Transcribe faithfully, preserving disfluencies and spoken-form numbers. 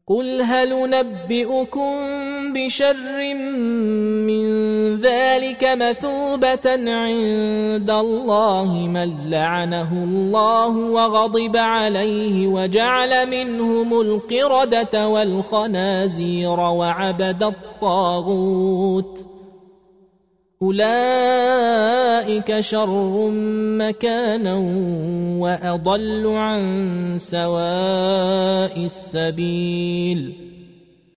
قل هل ننبئكم بشر من ذلك مثوبة عند الله من لعنه الله وغضب عليه وجعل منهم القردة والخنازير وعبد الطاغوت أولئك شر مكانا وأضل عن سواء السبيل